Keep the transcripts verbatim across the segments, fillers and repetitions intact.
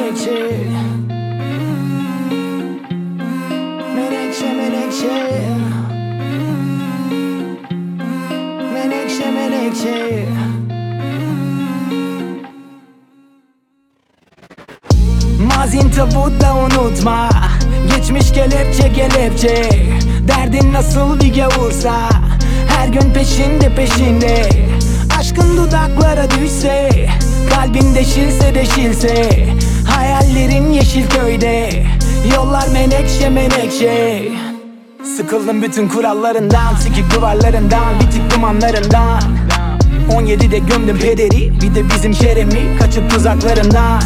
menekşe. Menekşe menekşe. Menekşe menekşe. Mazin tabu da unutma, geçmiş kelepçe kelepçe. Derdin nasıl bir gavursa, her gün peşinde peşinde. Aşkın dudaklara düşse, kalbin deşilse deşilse. Hayallerin Yeşilköy'de, yollar menekşe menekşe. Sıkıldım bütün kurallarından, sikik duvarlarından, bitik dumanlarından. on yedide gömdüm pederi, bir de bizim Kerem'i, kaçıp tuzaklarından.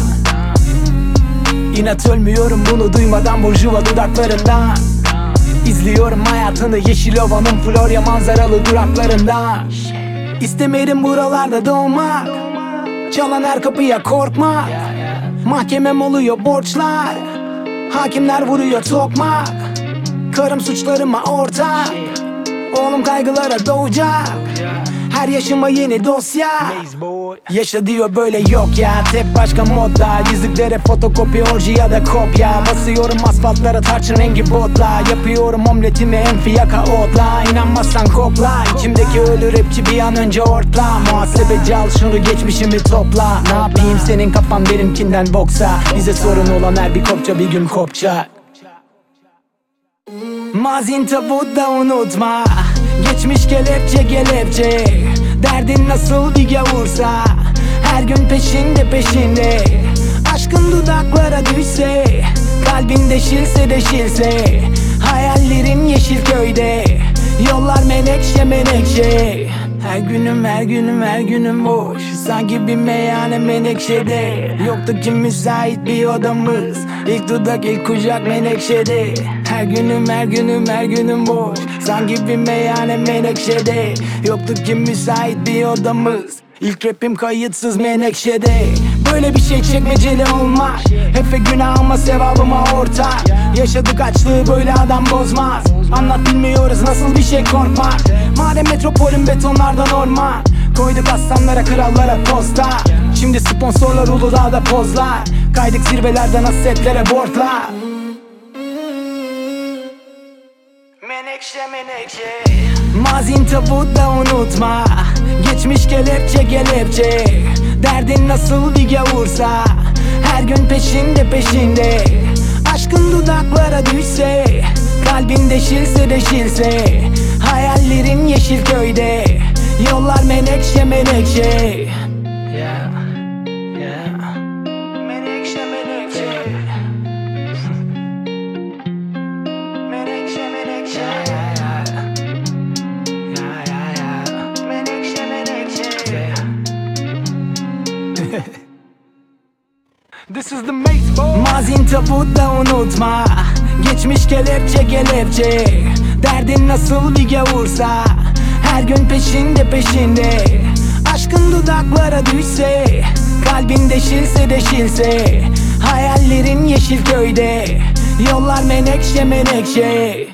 İnat ölmüyorum bunu duymadan burjuva dudaklarından. İzliyorum hayatını Yeşilova'nın Florya manzaralı duraklarından. İstemedim buralarda doğmak, çalan her kapıya korkmak. Mahkemem oluyor borçlar, hakimler vuruyor tokmak. Karım suçlarıma ortak, oğlum kaygılara doğacak. Her yaşıma yeni dosya, yaşa diyor böyle yok ya. Tek başka modda, yüzüklere fotokopi orji ya da kopya. Basıyorum asfaltlara tarçın rengi botla, yapıyorum omletimi en fiyaka otla. İnanmazsan kokla, içimdeki ölü rapçi bir an önce ortla. Muhasebeci al şunu geçmişimi topla. Ne yapayım senin kafan benimkinden boksa. Bize sorun olan her bir kopça bir gün kopacak. Mazin tabu da unutma, geçmiş kelepçe kelepçe. Derdin nasıl bir gavursa, her gün peşinde peşinde. Aşkın dudaklara düşse, kalbin deşilse deşilse. Hayallerin Yeşilköy'de, yollar menekşe menekşe. Her günüm her günüm her günüm boş, sanki bir meyhane menekşede. Yoktu ki müsait bir odamız, İlk dudak ilk kucak menekşede. Her günüm her günüm her günüm boş, sanki bir meyhane menekşede. Yoktu ki müsait bir odamız, İlk rapim kayıtsız menekşede. Böyle bir şey çekmeceli olmaz, Efe günahıma sevabıma ortak. Yaşadık açlığı böyle adam bozmaz. Anlat bilmiyoruz nasıl bir şey korkmak. Madem metropolün betonlardan orman, koyduk aslanlara krallara posta. Şimdi sponsorlar Uludağ'da pozlar, kaydık zirvelerden hassetlere bortlar. Menekşe menekşe. Mazin tabu da unutma, geçmiş kelepçe kelepçe. Derdin nasıl bir gavursa, her gün peşinde peşinde. Aşkın dudaklara düşse, kalbin deşilse deşilse. Hayallerin Yeşilköy'de, yollar menekşe menekşe. Yeah, yeah. Menekşe menekşe. Menekşe menekşe. Yeah, yeah, yeah. Menekşe menekşe. This is the maze boy. Mazin tabu da unutma, geçmiş kelepçe kelepçe. Derdin nasıl bir gavursa, her gün peşinde peşinde. Aşkın dudaklara düşse, kalbin deşilse deşilse. Hayallerin Yeşilköy'de, yollar menekşe menekşe.